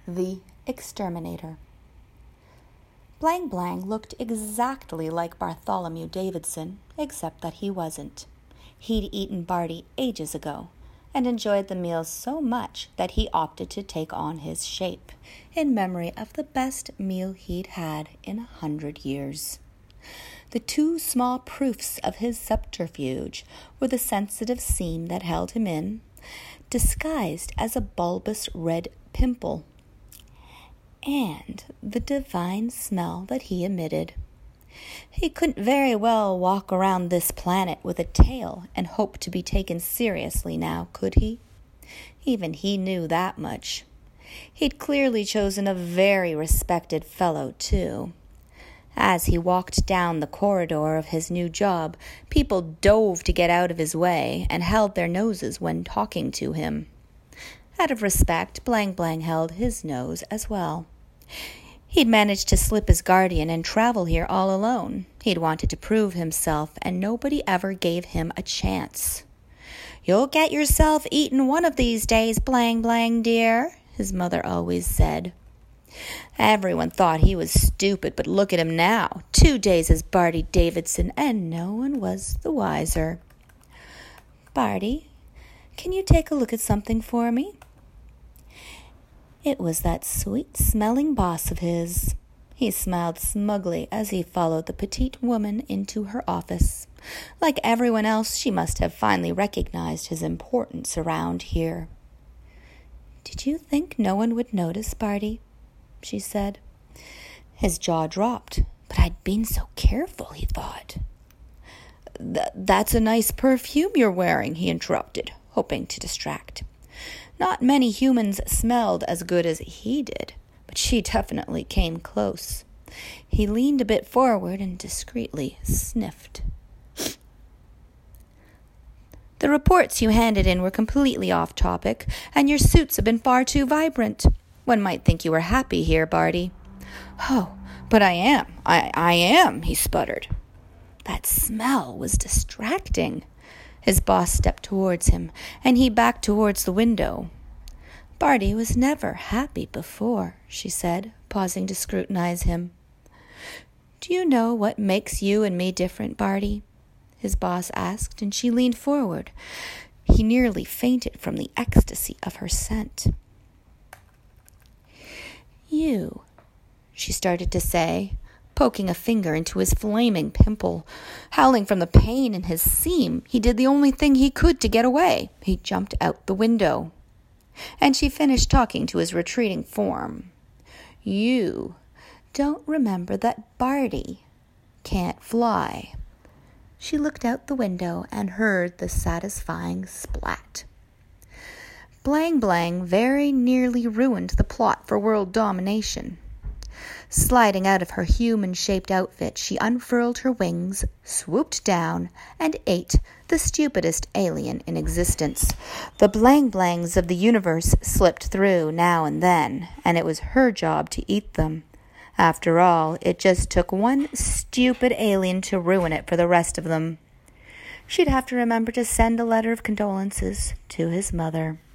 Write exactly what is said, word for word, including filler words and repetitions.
The Exterminator. Blang Blang looked exactly like Bartholomew Davidson, except that he wasn't. He'd eaten Barty ages ago, and enjoyed the meal so much that he opted to take on his shape, in memory of the best meal he'd had in a hundred years. The two small proofs of his subterfuge were the sensitive seam that held him in, disguised as a bulbous red pimple, and the divine smell that he emitted. He couldn't very well walk around this planet with a tail and hope to be taken seriously now, could he? Even he knew that much. He'd clearly chosen a very respected fellow, too. As he walked down the corridor of his new job, people dove to get out of his way and held their noses when talking to him. Out of respect, Blang Blang held his nose as well. He'd managed to slip his guardian and travel here all alone. He'd wanted to prove himself, and nobody ever gave him a chance. "You'll get yourself eaten one of these days, Blang Blang, dear," his mother always said. Everyone thought he was stupid, but look at him now. Two days as Barty Davidson, and no one was the wiser. "Barty, can you take a look at something for me?" It was that sweet-smelling boss of his. He smiled smugly as he followed the petite woman into her office. Like everyone else, she must have finally recognized his importance around here. "Did you think no one would notice, Barty?" she said. His jaw dropped. But I'd been so careful, he thought. Th- that's a nice perfume you're wearing, he interrupted, hoping to distract. Not many humans smelled as good as he did, but she definitely came close. He leaned a bit forward and discreetly sniffed. "The reports you handed in were completely off topic, and your suits have been far too vibrant. One might think you were happy here, Barty." "Oh, but I am, I, I am," he sputtered. That smell was distracting. His boss stepped towards him, and he backed towards the window. "Barty was never happy before," she said, pausing to scrutinize him. "Do you know what makes you and me different, Barty?" his boss asked, and she leaned forward. He nearly fainted from the ecstasy of her scent. "You," she started to say, poking a finger into his flaming pimple. Howling from the pain in his seam, he did the only thing he could to get away. He jumped out the window. And she finished talking to his retreating form. "You don't remember that Barty can't fly." She looked out the window and heard the satisfying splat. Blang Blang very nearly ruined the plot for world domination. Sliding out of her human-shaped outfit, she unfurled her wings, swooped down, and ate the stupidest alien in existence. The Blang Blangs of the universe slipped through now and then, and it was her job to eat them. After all, it just took one stupid alien to ruin it for the rest of them. She'd have to remember to send a letter of condolences to his mother.